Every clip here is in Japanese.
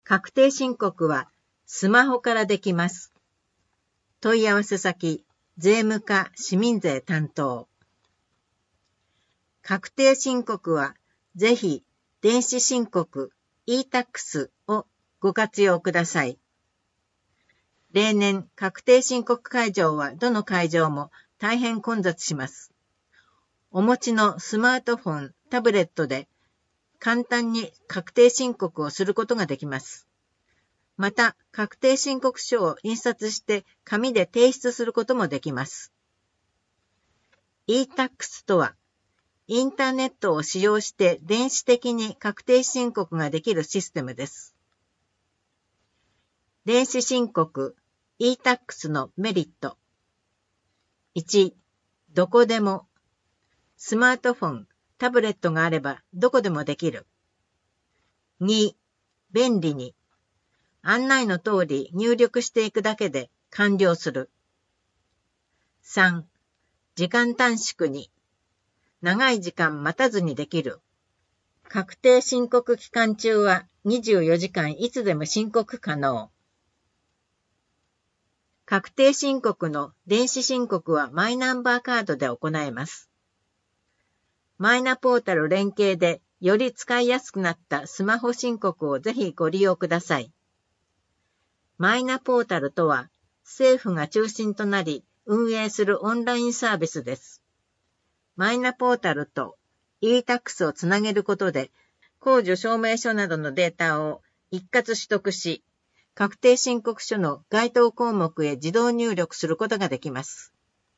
確定申告はスマホからできます。問い合わせ先、税務課市民税担当。確定申告はぜひ電子申告 e-tax をご活用ください。例年、確定申告会場はどの会場も大変混雑します。お持ちのスマートフォン、タブレットで簡単に確定申告をすることができます。また、確定申告書を印刷して紙で提出することもできます。e-tax とは、インターネットを使用して電子的に確定申告ができるシステムです。電子申告 e-tax のメリット。1、どこでも。スマートフォン、タブレットがあればどこでもできる。2、便利に。案内の通り入力していくだけで完了する。3、時間短縮に。長い時間待たずにできる。確定申告期間中は24時間いつでも申告可能。確定申告の電子申告はマイナンバーカードで行えます。マイナポータル連携でより使いやすくなったスマホ申告をぜひご利用ください。マイナポータルとは政府が中心となり運営するオンラインサービスです。マイナポータルと e-tax をつなげることで控除証明書などのデータを一括取得し、確定申告書の該当項目へ自動入力することができます。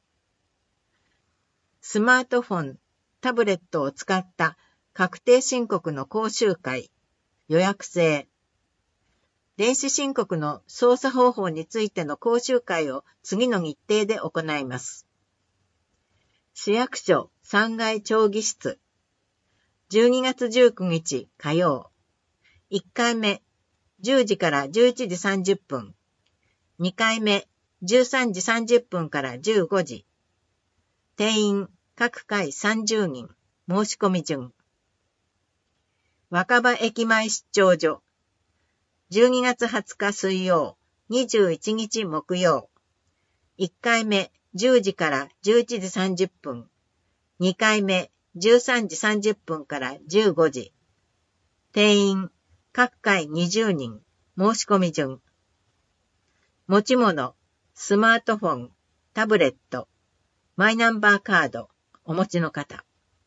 スマートフォン、タブレットを使った確定申告の講習会、予約制。電子申告の操作方法についての講習会を次の日程で行います。市役所3階町議室。12月19日火曜。1回目、10時から11時30分。2回目、13時30分から15時。定員、各回30人。申し込み順。若葉駅前出張所。12月20日水曜、21日木曜。1回目、10時から11時30分。2回目、13時30分から15時。定員、各回20人。申し込み順。持ち物、スマートフォン、タブレット、マイナンバーカード、お持ちの方。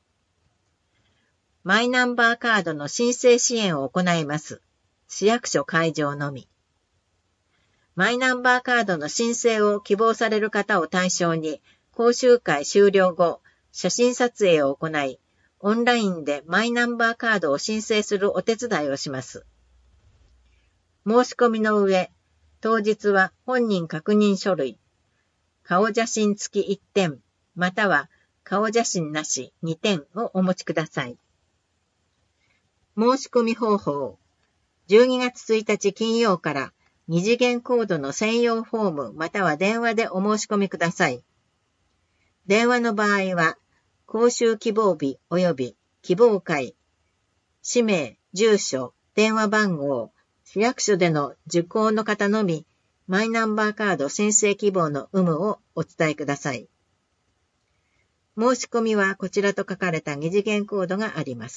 マイナンバーカードの申請支援を行います。市役所会場のみ。マイナンバーカードの申請を希望される方を対象に、講習会終了後、写真撮影を行い、オンラインでマイナンバーカードを申請するお手伝いをします。申し込みの上、当日は本人確認書類、顔写真付き1点、または顔写真なし2点をお持ちください。申し込み方法。12月1日金曜から2次元コードの専用フォームまたは電話でお申し込みください。電話の場合は、講習希望日及び希望会、氏名、住所、電話番号、市役所での受講の方のみ、マイナンバーカード申請希望の有無をお伝えください。申し込みはこちらと書かれた2次元コードがあります。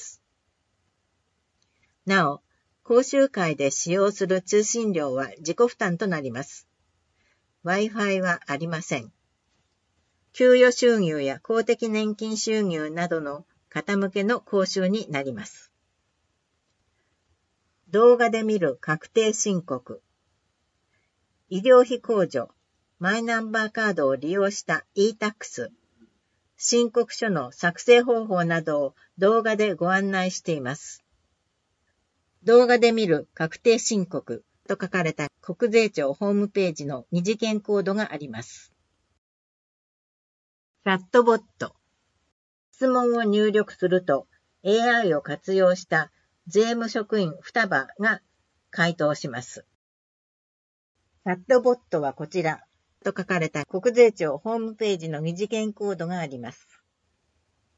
なお、講習会で使用する通信料は自己負担となります。Wi-Fi はありません。給与収入や公的年金収入などの方向けの講習になります。動画で見る確定申告。医療費控除、マイナンバーカードを利用した e-tax、申告書の作成方法などを動画でご案内しています。動画で見る確定申告と書かれた国税庁ホームページの二次元コードがあります。チャットボット。質問を入力すると AI を活用した税務職員双葉が回答します。チャットボットはこちらと書かれた国税庁ホームページの二次元コードがあります。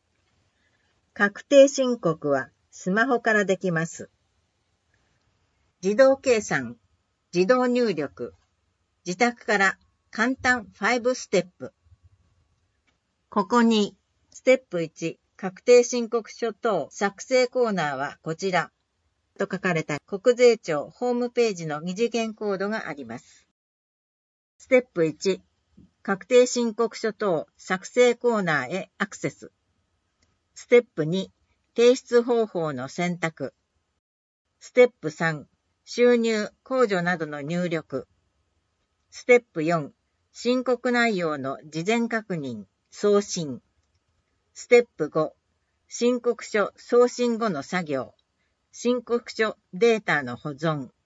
確定申告はスマホからできます。 自動計算、自動入力、自宅から簡単5ステップ。ここに、ステップ1、確定申告書等作成コーナーはこちらと書かれた国税庁ホームページの二次元コードがあります。ステップ1、確定申告書等作成コーナーへアクセス。ステップ2、提出方法の選択。ステップ3、収入、控除などの入力。ステップ4、申告内容の事前確認、送信。ステップ5、申告書送信後の作業。申告書データの保存。